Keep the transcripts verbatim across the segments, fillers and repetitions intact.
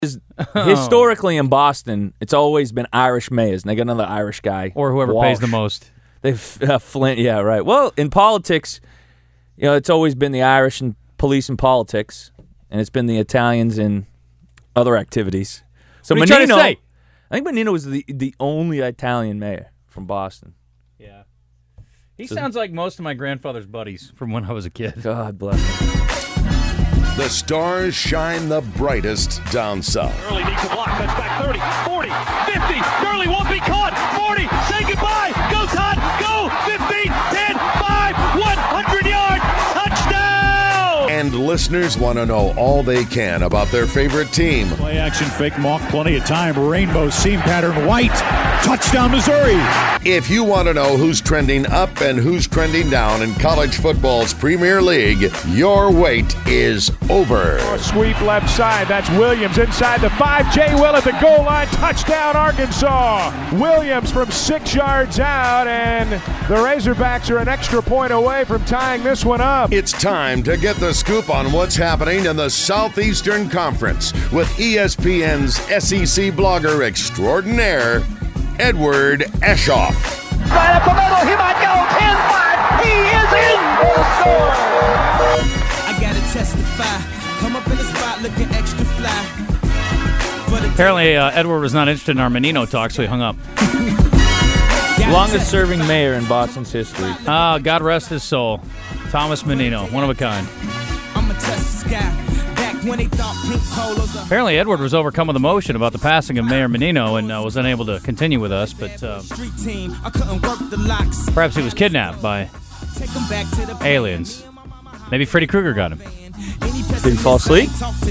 Historically in Boston, it's always been Irish mayors, and they got another Irish guy. Or whoever Walsh. pays the most. They've uh, Flint, yeah, right. Well, in politics, you know, it's always been the Irish and police in politics, and it's been the Italians in other activities. So what are you Menino, trying to say? I think Menino was the the only Italian mayor from Boston. Yeah. He So- sounds like most of my grandfather's buddies from when I was a kid. God bless him. The stars shine the brightest down south. Gurley needs a block, cuts back thirty, forty, fifty. Gurley won't be caught. forty, say goodbye. Go Todd, go. fifteen, ten, five, one hundred yards. Touchdown. And listeners want to know all they can about their favorite team. Play action fake mock, plenty of time. Rainbow seam pattern white. Touchdown Missouri. If you want to know who's trending up and who's trending down in college football's Premier League, your wait is over. Sweep left side. That's Williams inside the five. Jay Will at the goal line. Touchdown Arkansas. Williams from six yards out, and the Razorbacks are an extra point away from tying this one up. It's time to get the scoop on what's happening in the Southeastern Conference with E S P N's S E C blogger extraordinaire, Edward Eshoff. Right up the middle, he might go. ten five, he is in. Score. I gotta testify. Come up in the spot looking extra fly. For the Apparently, uh, Edward was not interested in our Menino talk, so he hung up. Longest serving mayor in Boston's history. Ah, God rest his soul. Thomas Menino, one of a kind. I'ma touch the sky. Back when they thought pink polos are Apparently, Edward was overcome with emotion about the passing of Mayor Menino and uh, was unable to continue with us, but uh, street team. I couldn't work the locks. perhaps he was kidnapped by Take 'em back to the aliens. Maybe Freddy Krueger got him. Did he fall asleep?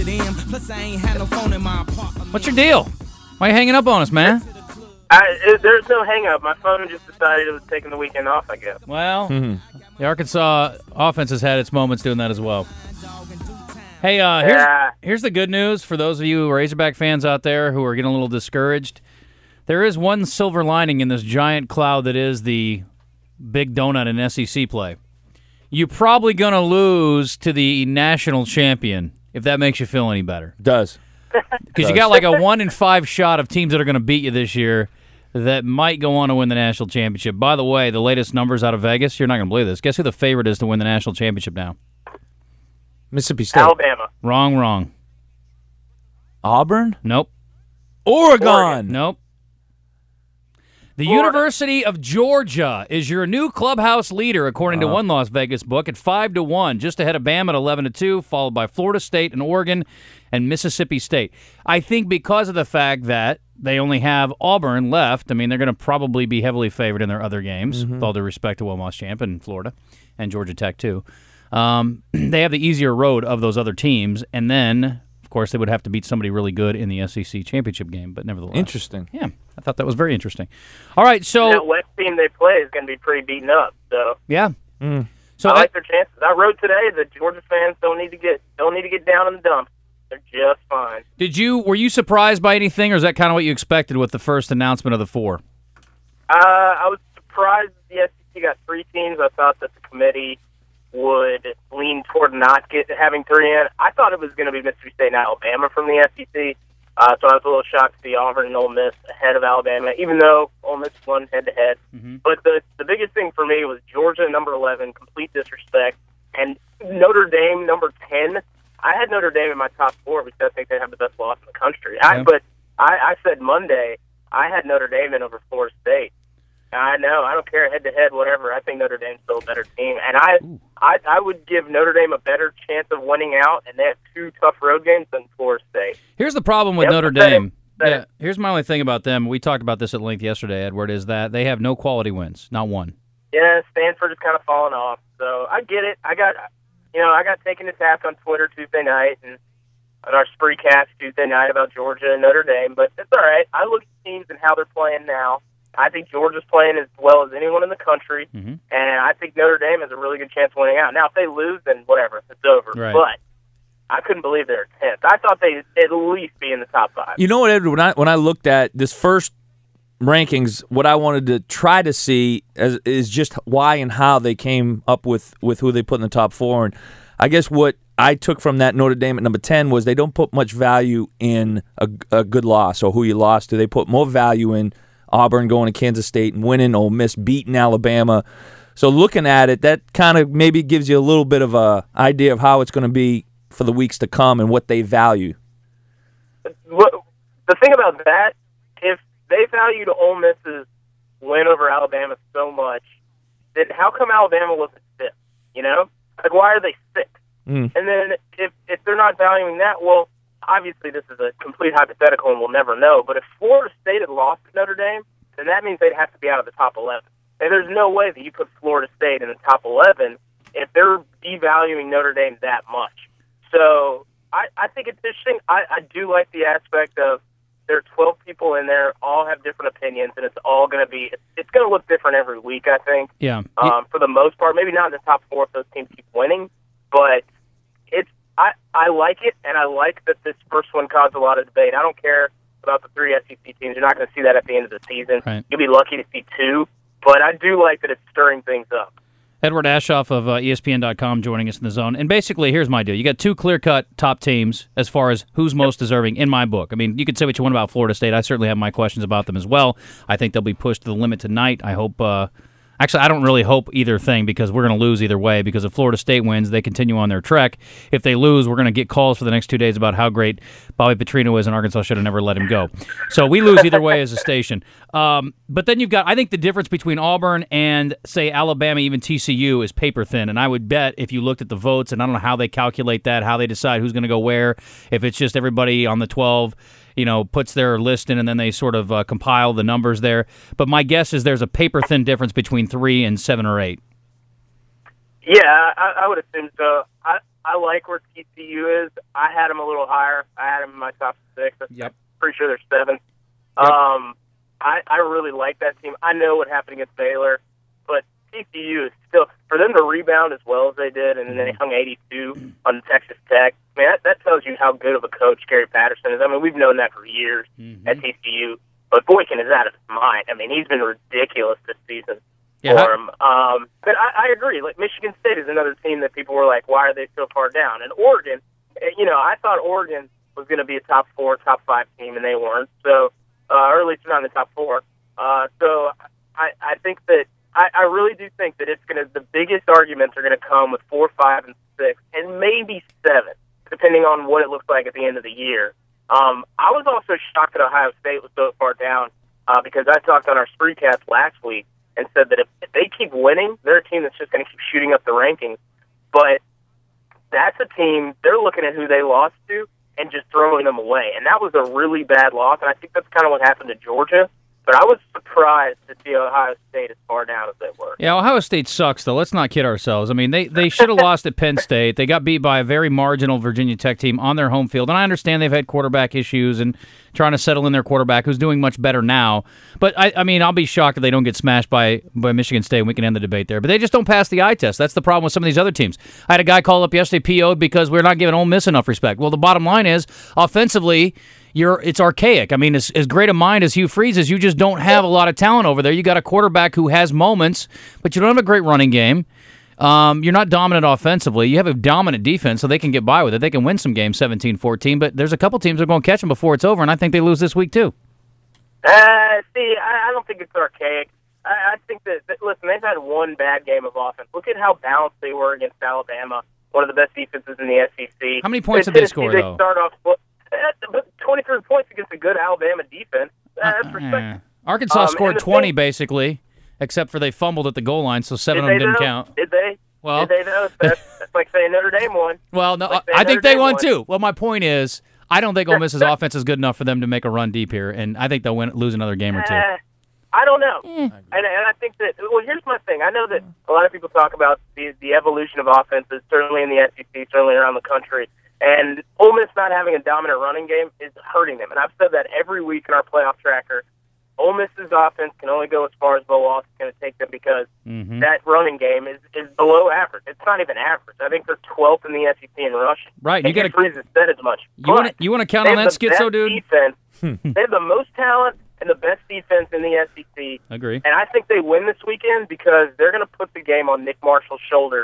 What's your deal? Why are you hanging up on us, man? I, it, there's no hang up. My phone just decided it was taking the weekend off, I guess. Well, the Arkansas offense has had its moments doing that as well. Hey, uh, here's, Yeah. here's the good news for those of you Razorback fans out there who are getting a little discouraged. There is one silver lining in this giant cloud that is the big donut in S E C play. You're probably going to lose to the national champion, if that makes you feel any better. Does. Because you got like a one in five shot of teams that are going to beat you this year that might go on to win the national championship. By the way, the latest numbers out of Vegas, you're not going to believe this. Guess who the favorite is to win the national championship now? Mississippi State. Alabama. Wrong, wrong. Auburn? Nope. Oregon. Oregon. Nope. The Florida. University of Georgia is your new clubhouse leader, according to one Las Vegas book, at five to one, just ahead of Bama at eleven to two, followed by Florida State and Oregon and Mississippi State. I think because of the fact that they only have Auburn left, I mean, they're going to probably be heavily favored in their other games, with all due respect to Wilmot's champ in Florida and Georgia Tech, too. Um, they have the easier road of those other teams, and then, of course, they would have to beat somebody really good in the S E C championship game, but nevertheless. Interesting. Yeah, I thought that was very interesting. All right, so, That West team they play is going to be pretty beaten up. So yeah. So I I- like their chances. I wrote today that Georgia fans don't need to get don't need to get down in the dumps. They're just fine. Did you were you surprised by anything, or is that kind of what you expected with the first announcement of the four? Uh, I was surprised the S E C got three teams. I thought that the committee would lean toward not get having three in. I thought it was going to be Mississippi State and Alabama from the S E C. Uh, so I was a little shocked to see Auburn and Ole Miss ahead of Alabama, even though Ole Miss won head-to-head. But the the biggest thing for me was Georgia, number eleven, complete disrespect, and Notre Dame, number ten. I had Notre Dame in my top four because I think they have the best loss in the country. I, Yeah. but I, I said Monday I had Notre Dame in over Florida State. I know. I don't care head-to-head, whatever. I think Notre Dame's still a better team. And I, I I would give Notre Dame a better chance of winning out, and they have two tough road games than Florida State. Here's the problem with Yep, Notre said it, Dame. said Yeah, it. here's my only thing about them. We talked about this at length yesterday, Edward, is that they have no quality wins, not one. Yeah, Stanford is kind of falling off. So I get it. I got, you know, I got taken to task on Twitter Tuesday night and on our spree cast Tuesday night about Georgia and Notre Dame, but it's all right. I look at teams and how they're playing now. I think Georgia's playing as well as anyone in the country, Mhm. and I think Notre Dame has a really good chance of winning out. Now, if they lose, then whatever, it's over. Right. But I couldn't believe they were tenth. I thought they'd at least be in the top five. You know what, Edward? When I when I looked at this first rankings, what I wanted to try to see as, is just why and how they came up with, with who they put in the top four. And I guess what I took from that Notre Dame at number ten was they don't put much value in a, a good loss or who you lost to. They put more value in Auburn going to Kansas State and winning, Ole Miss beating Alabama. So looking at it, that kind of maybe gives you a little bit of a idea of how it's going to be for the weeks to come and what they value. What, the thing about that, if they valued Ole Miss's win over Alabama so much, then how come Alabama wasn't fifth? You know, like why are they sixth? Mm. And then if if they're not valuing that, well, obviously this is a complete hypothetical and we'll never know. But if Florida State had lost to Notre Dame, then that means they'd have to be out of the top eleven. And there's no way that you put Florida State in the top eleven if they're devaluing Notre Dame that much. So I, I think it's interesting. I, I do like the aspect of there are twelve people in there, all have different opinions, and it's all going to be it's, it's going to look different every week, I think. Yeah. Um, for the most part, maybe not in the top four if those teams keep winning, but it's I, I like it, and I like that this first one caused a lot of debate. I don't care about the three S E C teams. You're not going to see that at the end of the season. Right. You'll be lucky to see two, but I do like that it's stirring things up. Edward Aschoff of uh, E S P N dot com joining us in the zone. And basically, here's my deal. You got two clear-cut top teams as far as who's most deserving in my book. I mean, you could say what you want about Florida State. I certainly have my questions about them as well. I think they'll be pushed to the limit tonight. I hope uh, – actually, I don't really hope either thing because we're going to lose either way because if Florida State wins, they continue on their trek. If they lose, we're going to get calls for the next two days about how great Bobby Petrino is and Arkansas should have never let him go. So we lose either way as a station. Um, but then you've got, I think the difference between Auburn and, say, Alabama, even T C U, is paper thin. And I would bet if you looked at the votes, and I don't know how they calculate that, how they decide who's going to go where, if it's just everybody on the twelve, you know, puts their list in and then they sort of uh, compile the numbers there. But my guess is there's a paper thin difference between three and seven or eight. Yeah, I, I would assume so. I, I like where T C U is. I had them a little higher. I had them in my top six. Yep. I'm pretty sure they're seven. Yep. Um, I, I really like that team. I know what happened against Baylor, but T C U is still, for them to rebound as well as they did, and then they hung eighty-two on Texas Tech. I mean, that, that tells you how good of a coach Gary Patterson is. I mean, we've known that for years mm-hmm. at T C U, but Boykin is out of his mind. I mean, he's been ridiculous this season yeah. for him. Um, but I, I agree. Like Michigan State is another team that people were like, why are they so far down? And Oregon, you know, I thought Oregon was going to be a top four, top five team, and they weren't. So, uh, or at least not in the top four. Uh, so I, I think that I, I really do think that it's going to. The biggest arguments are going to come with four, five, and six, and maybe seven, depending on what it looks like at the end of the year. Um, I was also shocked that Ohio State was so far down uh, because I talked on our Spreecast last week and said that if, if they keep winning, they're a team that's just going to keep shooting up the rankings. But that's a team, they're looking at who they lost to and just throwing them away. And that was a really bad loss, and I think that's kind of what happened to Georgia. But I was surprised to see Ohio State as far down as they were. Yeah, Ohio State sucks, though. Let's not kid ourselves. I mean, they, they should have lost at Penn State. They got beat by a very marginal Virginia Tech team on their home field. And I understand they've had quarterback issues and trying to settle in their quarterback, who's doing much better now. But, I, I mean, I'll be shocked if they don't get smashed by, by Michigan State, and we can end the debate there. But they just don't pass the eye test. That's the problem with some of these other teams. I had a guy call up yesterday, P O'd, because we're not giving Ole Miss enough respect. Well, the bottom line is, offensively, You're, it's archaic. I mean, as, as great a mind as Hugh Freeze is, you just don't have a lot of talent over there. You got a quarterback who has moments, but you don't have a great running game. Um, you're not dominant offensively. You have a dominant defense, so they can get by with it. They can win some games seventeen fourteen, but there's a couple teams that are going to catch them before it's over, and I think they lose this week too. Uh, see, I, I don't think it's archaic. I, I think that, that, listen, they've had one bad game of offense. Look at how balanced they were against Alabama, one of the best defenses in the S E C. How many points they, did they score, they though? Start off, twenty-three points against a good Alabama defense. That's uh, respectable. Arkansas um, scored twenty, thing, basically, except for they fumbled at the goal line, so seven did of them didn't know? count. Did they? Well, did they know? That's, that's like saying Notre Dame won. Well, no, like I think Notre they Dame won, won too. Well, my point is, I don't think Ole Miss's offense is good enough for them to make a run deep here, and I think they'll win, lose another game or two. Uh, I don't know. Mm. And, and I think that, well, here's my thing. I know that a lot of people talk about the, the evolution of offenses, certainly in the S E C, certainly around the country. And Ole Miss not having a dominant running game is hurting them. And I've said that every week in our playoff tracker. Ole Miss's offense can only go as far as Bo Walsh is going to take them because mm-hmm. that running game is, is below average. It's not even average. I think they're twelfth in the S E C in rushing. Right. You got to freeze said as much. You want to you want to count on that, Schizo, dude? Defense. They have the most talent and the best defense in the S E C. Agree. And I think they win this weekend because they're going to put the game on Nick Marshall's shoulders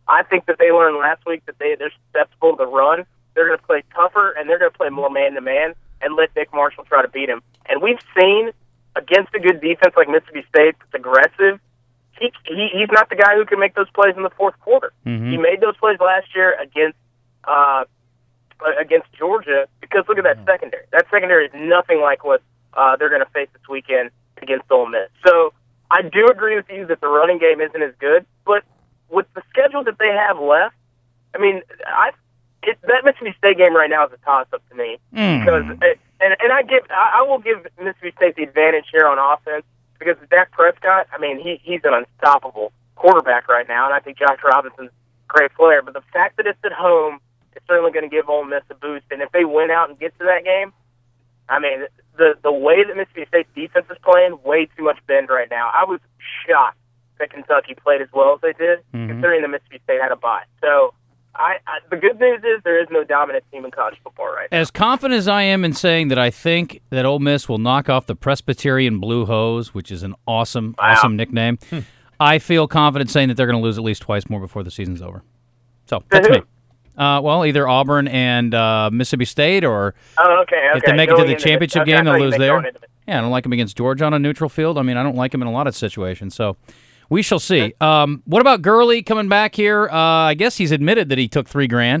I think that they learned last week that they, they're susceptible to the run. They're going to play tougher, and they're going to play more man-to-man and let Nick Marshall try to beat him. And we've seen against a good defense like Mississippi State that's aggressive, he, he he's not the guy who can make those plays in the fourth quarter. Mm-hmm. He made those plays last year against uh, against Georgia because look at that secondary. That secondary is nothing like what uh, they're going to face this weekend against Ole Miss. So I do agree with you that the running game isn't as good, but with the schedule that they have left, I mean, I it, that Mississippi State game right now is a toss-up to me mm. because, it, and and I give I, I will give Mississippi State the advantage here on offense because Dak Prescott, I mean, he he's an unstoppable quarterback right now, and I think Josh Robinson's a great player. But the fact that it's at home is certainly going to give Ole Miss a boost, and if they win out and get to that game, I mean, the the way that Mississippi State's defense is playing, way too much bend right now. I was shocked that Kentucky played as well as they did, mm-hmm. considering that Mississippi State had a bye. So I, I, the good news is there is no dominant team in college football right now. As confident as I am in saying that I think that Ole Miss will knock off the Presbyterian Blue Hose, which is an awesome, wow. awesome nickname, hmm. I feel confident saying that they're going to lose at least twice more before the season's over. So that's me. Uh, well, either Auburn and uh, Mississippi State, or oh, okay, okay. if they make Going it to the championship okay, game, they'll lose there. Yeah, I don't like them against Georgia on a neutral field. I mean, I don't like them in a lot of situations. So we shall see. Um, what about Gurley coming back here? Uh, I guess he's admitted that he took three grand.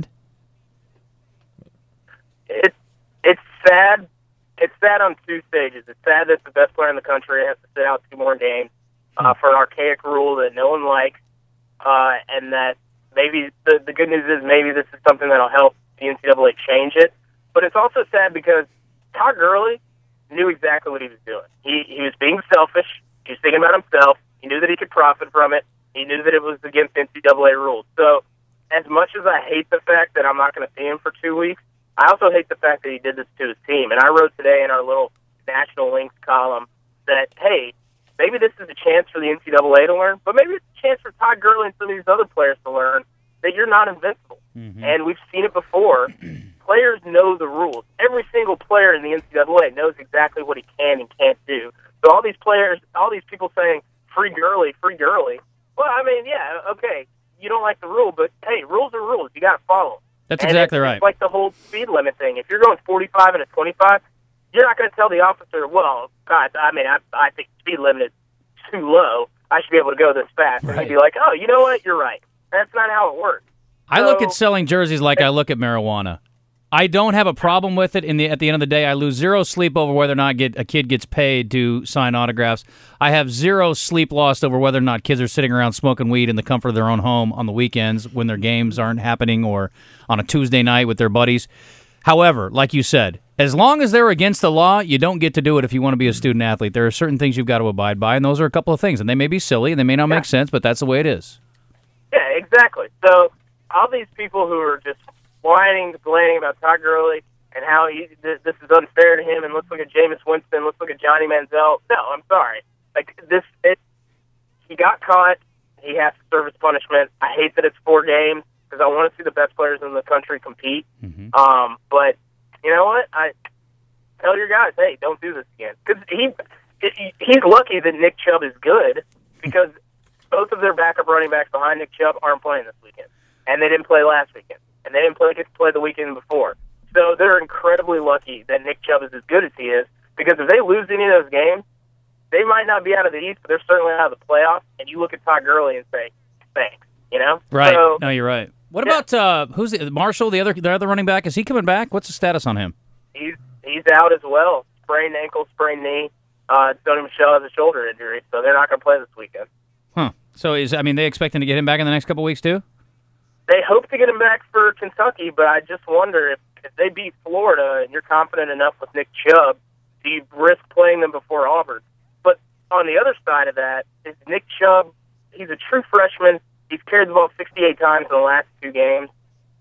It's it's sad. It's sad on two stages. It's sad that the best player in the country has to sit out two more games uh, for an archaic rule that no one likes, uh, and that maybe the the good news is maybe this is something that'll help the N C double A change it. But it's also sad because Todd Gurley knew exactly what he was doing. He he was being selfish. He was thinking about himself. He knew that he could profit from it. He knew that it was against N C double A rules. So as much as I hate the fact that I'm not going to see him for two weeks, I also hate the fact that he did this to his team. And I wrote today in our little National Links column that, hey, maybe this is a chance for the N C double A to learn, but maybe it's a chance for Todd Gurley and some of these other players to learn that you're not invincible. Mm-hmm. And we've seen it before. Players know the rules. Every single player in the N C double A knows exactly what he can and can't do. So all these players, all these people saying, free Gurley, free Gurley. Well, I mean, yeah, okay, you don't like the rule, but, hey, rules are rules. You got to follow them. That's and exactly it's, right. It's like the whole speed limit thing. If you're going forty-five and a twenty-five, you're not going to tell the officer, well, God, I mean, I, I think the speed limit is too low. I should be able to go this fast. Right. And he'd be like, oh, you know what? You're right. That's not how it works. I so, look at selling jerseys like I look at marijuana. I don't have a problem with it. In the at the end of the day, I lose zero sleep over whether or not get, a kid gets paid to sign autographs. I have zero sleep lost over whether or not kids are sitting around smoking weed in the comfort of their own home on the weekends when their games aren't happening or on a Tuesday night with their buddies. However, like you said, as long as they're against the law, you don't get to do it if you want to be a student athlete. There are certain things you've got to abide by, and those are a couple of things. And they may be silly, and they may not yeah. make sense, but that's the way it is. Yeah, exactly. So all these people who are just whining, complaining about Todd Gurley and how he, this, this is unfair to him, and let's look at Jameis Winston, let's look at Johnny Manziel. No, I'm sorry. Like this, it, he got caught. He has to serve his punishment. I hate that it's four games because I want to see the best players in the country compete. Mm-hmm. Um, but you know what? I tell your guys, hey, don't do this again. Because he, he he's lucky that Nick Chubb is good because both of their backup running backs behind Nick Chubb aren't playing this weekend, and they didn't play last weekend. And they didn't play, get to play the weekend before. So they're incredibly lucky that Nick Chubb is as good as he is, because if they lose any of those games, they might not be out of the East, but they're certainly out of the playoffs. And you look at Todd Gurley and say, thanks, you know? Right. So, no, you're right. What yeah. about uh, who's the, Marshall, the other the other running back? Is he coming back? What's the status on him? He's he's out as well. Sprained ankle, sprained knee. Uh, Sony Michel has a shoulder injury, so they're not going to play this weekend. Huh. So, is I mean, they expecting to get him back in the next couple weeks, too? They hope to get him back for Kentucky, but I just wonder if, if they beat Florida and you're confident enough with Nick Chubb, do you risk playing them before Auburn? But on the other side of that is Nick Chubb. He's a true freshman. He's carried the ball sixty-eight times in the last two games.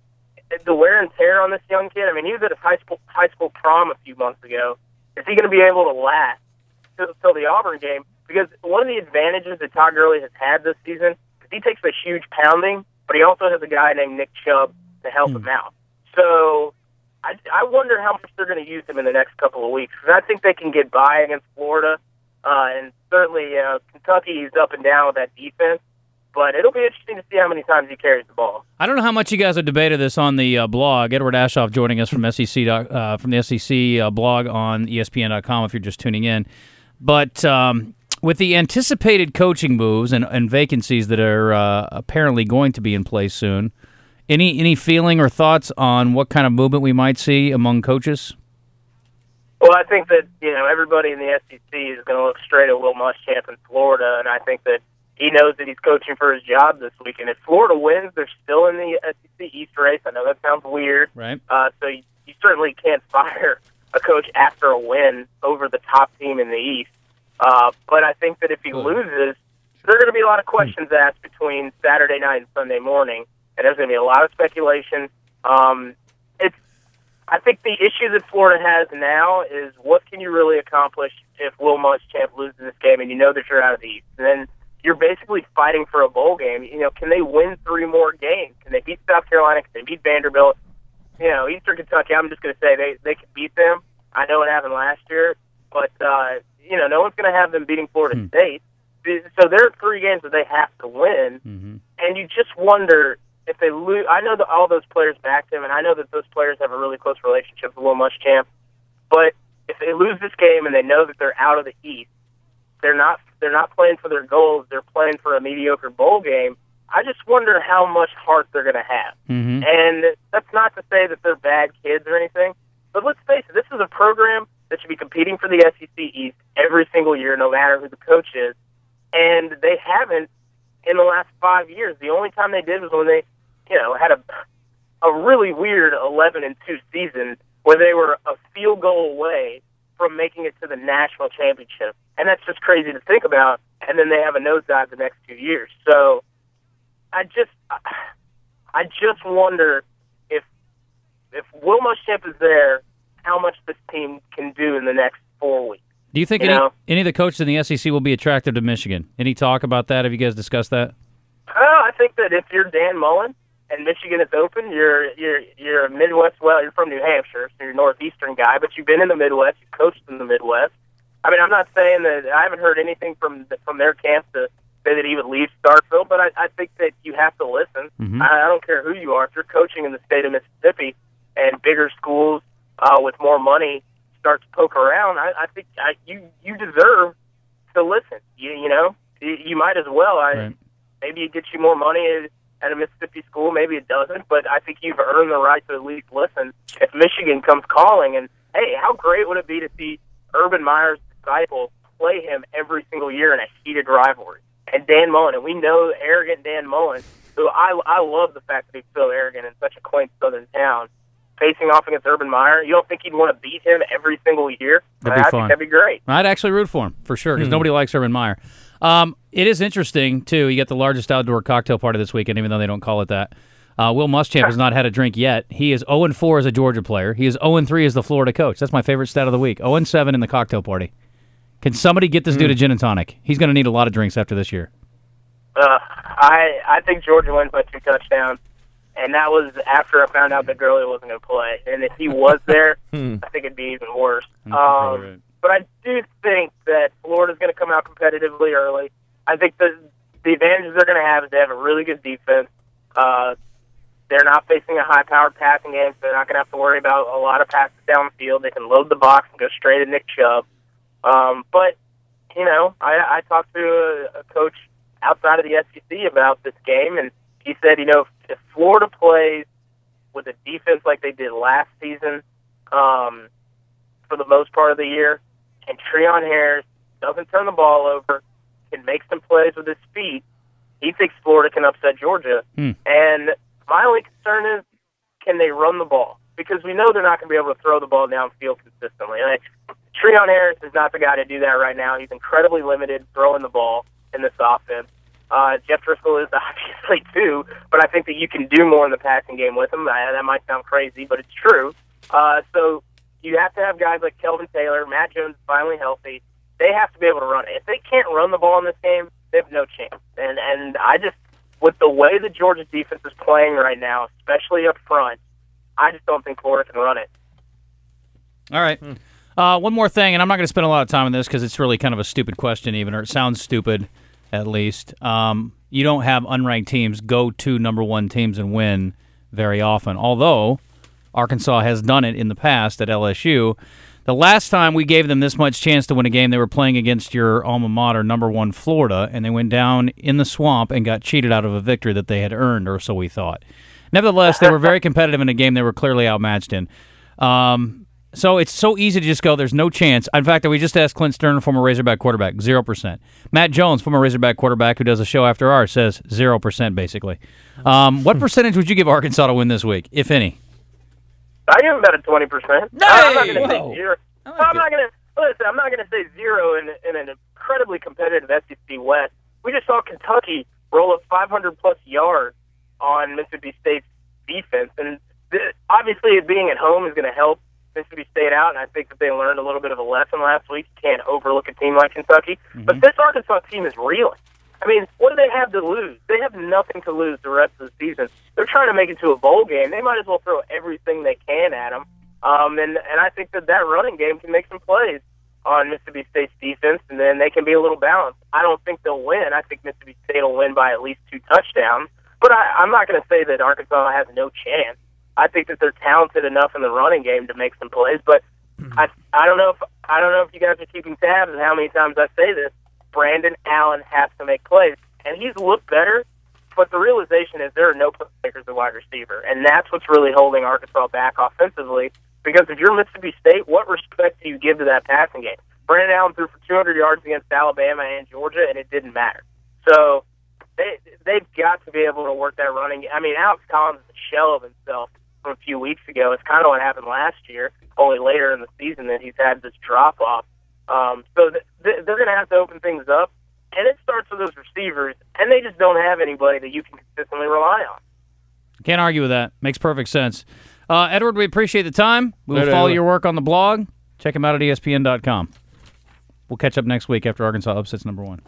The wear and tear on this young kid, I mean, he was at his high school, high school prom a few months ago. Is he going to be able to last till, till the Auburn game? Because one of the advantages that Todd Gurley has had this season is he takes a huge pounding, but he also has a guy named Nick Chubb to help mm. him out. So I, I wonder how much they're going to use him in the next couple of weeks. Because I think they can get by against Florida. Uh, and certainly uh, Kentucky is up and down with that defense. But it'll be interesting to see how many times he carries the ball. I don't know how much you guys have debated this on the uh, blog. Edward Aschoff joining us from S E C uh, from the S E C uh, blog on E S P N dot com if you're just tuning in. But um, with the anticipated coaching moves and, and vacancies that are uh, apparently going to be in place soon, any any feeling or thoughts on what kind of movement we might see among coaches? Well, I think that, you know, everybody in the S E C is going to look straight at Will Muschamp in Florida, and I think that he knows that he's coaching for his job this week. And if Florida wins, they're still in the S E C East race. I know that sounds weird. Right. Uh, so you, you certainly can't fire a coach after a win over the top team in the East. Uh, but I think that if he loses, there are going to be a lot of questions asked between Saturday night and Sunday morning, and there's going to be a lot of speculation. Um, it's, I think the issue that Florida has now is what can you really accomplish if Will Muschamp loses this game and you know that you're out of the East? And then you're basically fighting for a bowl game. You know, can they win three more games? Can they beat South Carolina? Can they beat Vanderbilt? You know, Eastern Kentucky, I'm just going to say they, they can beat them. I know it happened last year, but, uh, you know, no one's going to have them beating Florida hmm. State. So there are three games that they have to win, mm-hmm. and you just wonder if they lose. I know that all those players backed him, and I know that those players have a really close relationship with Will Muschamp, but if they lose this game and they know that they're out of the East, they're not they're not playing for their goals, they're playing for a mediocre bowl game, I just wonder how much heart they're going to have. Mm-hmm. And that's not to say that they're bad kids or anything, but let's face it, this is a program that should be competing for the S E C East every single year, no matter who the coach is, and they haven't in the last five years. The only time they did was when they, you know, had a a really weird eleven and two season where they were a field goal away from making it to the national championship. And that's just crazy to think about. And then they have a nosedive the next two years. So I just I just wonder if if Will Muschamp is there, how much this team can do in the next four weeks. Do you think you any, know? any of the coaches in the S E C will be attractive to Michigan? Any talk about that? Have you guys discussed that? Oh, I think that if you're Dan Mullen and Michigan is open, you're you're you're a Midwest. Well, you're from New Hampshire, so you're a Northeastern guy, but you've been in the Midwest. You've coached in the Midwest. I mean, I'm not saying that I haven't heard anything from the, from their camp to say that he would leave Starkville, but I, I think that you have to listen. Mm-hmm. I, I don't care who you are. If you're coaching in the state of Mississippi and bigger schools uh, with more money start to poke around, I, I think I, you you deserve to listen. You you know you, you might as well. I, Right. Maybe it gets you more money at, at a Mississippi school. Maybe it doesn't, but I think you've earned the right to at least listen. If Michigan comes calling, and hey, how great would it be to see Urban Meyer's disciple play him every single year in a heated rivalry? And Dan Mullen, and we know arrogant Dan Mullen, who I I love the fact that he's so arrogant in such a quaint southern town, facing off against Urban Meyer. You don't think he'd want to beat him every single year? That'd be I fun. think that'd be great. I'd actually root for him, for sure, because nobody likes Urban Meyer. Um, it is interesting, too. You get the largest outdoor cocktail party this weekend, even though they don't call it that. Uh, Will Muschamp has not had a drink yet. He is oh and four as a Georgia player. He is oh and three as the Florida coach. That's my favorite stat of the week. oh and seven in the cocktail party. Can somebody get this dude a gin and tonic? He's going to need a lot of drinks after this year. Uh, I I think Georgia wins by two touchdowns, and that was after I found out that Gurley wasn't going to play. And if he was there, I think it'd be even worse. That's probably Um, right. but I do think that Florida's going to come out competitively early. I think the the advantages they're going to have is they have a really good defense. Uh, they're not facing a high-powered passing game, so they're not going to have to worry about a lot of passes downfield. They can load the box and go straight at Nick Chubb. Um, but, you know, I, I talked to a, a coach outside of the S E C about this game, and he said, you know, if, if Florida plays with a defense like they did last season um, for the most part of the year, and Treon Harris doesn't turn the ball over, can make some plays with his feet, he thinks Florida can upset Georgia. Hmm. And my only concern is, can they run the ball? Because we know they're not going to be able to throw the ball downfield consistently. Like, Treon Harris is not the guy to do that right now. He's incredibly limited throwing the ball in this offense. Uh, Jeff Driscoll is obviously too, but I think that you can do more in the passing game with him. I, that might sound crazy, but it's true. Uh, so you have to have guys like Kelvin Taylor, Matt Jones is finally healthy. They have to be able to run it. If they can't run the ball in this game, they have no chance. And and I just, with the way the Georgia defense is playing right now, especially up front, I just don't think Florida can run it. All right. Uh, one more thing, and I'm not going to spend a lot of time on this because it's really kind of a stupid question even, or it sounds stupid. at least. Um, you don't have unranked teams go to number one teams and win very often, although Arkansas has done it in the past at L S U. The last time we gave them this much chance to win a game, they were playing against your alma mater, number one Florida, and they went down in the swamp and got cheated out of a victory that they had earned, or so we thought. Nevertheless, they were very competitive in a game they were clearly outmatched in. Um, so it's so easy to just go, there's no chance. In fact, we just asked Clint Stern, former Razorback quarterback, zero percent. Matt Jones, former Razorback quarterback who does a show after ours, says zero percent basically. Um, what percentage would you give Arkansas to win this week, if any? I give them about a twenty percent. Hey! I'm not going to Whoa. say zero. I like I'm it. not going to listen. I'm not going to say zero in, in an incredibly competitive S E C West. We just saw Kentucky roll up five hundred plus yards on Mississippi State's defense, and th- obviously, it being at home is going to help Mississippi State out. And I think that they learned a little bit of a lesson last week. You can't overlook a team like Kentucky, Mm-hmm. but this Arkansas team is reeling. I mean, what do they have to lose? They have nothing to lose the rest of the season. They're trying to make it to a bowl game. They might as well throw everything they can at them. Um, and, and I think that that running game can make some plays on Mississippi State's defense, and then they can be a little balanced. I don't think they'll win. I think Mississippi State will win by at least two touchdowns. But I, I'm not going to say that Arkansas has no chance. I think that they're talented enough in the running game to make some plays. But I, I don't know if I don't know if you guys are keeping tabs on how many times I say this. Brandon Allen has to make plays, and he's looked better, but the realization is there are no playmakers at wide receiver, and that's what's really holding Arkansas back offensively, because if you're Mississippi State, what respect do you give to that passing game? Brandon Allen threw for two hundred yards against Alabama and Georgia, and it didn't matter. So they, they've got to be able to work that running game. I mean, Alex Collins is a shell of himself from a few weeks ago. It's kind of what happened last year, only later in the season that he's had this drop-off. Um, so th- th- they're going to have to open things up, and it starts with those receivers, and they just don't have anybody that you can consistently rely on. Can't argue with that. Makes perfect sense. Uh, Edward, we appreciate the time. We will Later, follow Edward. your work on the blog. Check him out at E S P N dot com. We'll catch up next week after Arkansas upsets number one.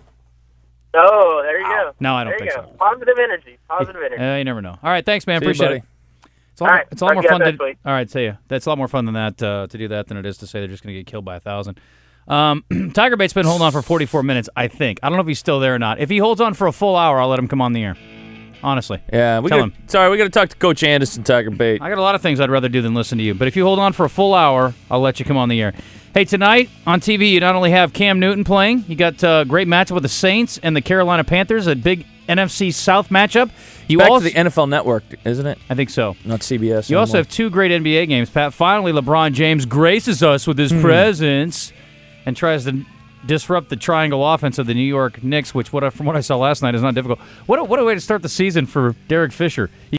Oh, there you go. No, I don't there think you go. so. Positive energy. Positive energy. Uh, you never know. All right, thanks, man. See you, Appreciate buddy. it. It's a lot, All right, it's a lot talk more to you fun guys to. next week. All right, see ya. That's a lot more fun than that uh, to do that than it is to say they're just going to get killed by a thousand. Um, Tiger Bait's been holding on for forty-four minutes, I think. I don't know if he's still there or not. If he holds on for a full hour, I'll let him come on the air. Honestly. Yeah, we Tell got. him. Sorry, we got to talk to Coach Anderson, Tiger Bait. I got a lot of things I'd rather do than listen to you. But if you hold on for a full hour, I'll let you come on the air. Hey, tonight on T V, you not only have Cam Newton playing, you got a great matchup with the Saints and the Carolina Panthers, a big N F C South matchup. You Back also, to the N F L Network, isn't it? I think so. Not C B S. You also anymore. have two great N B A games, Pat. Finally, LeBron James graces us with his presence and tries to disrupt the triangle offense of the New York Knicks, which, what I- from what I saw last night, is not difficult. What a, what a way to start the season for Derek Fisher.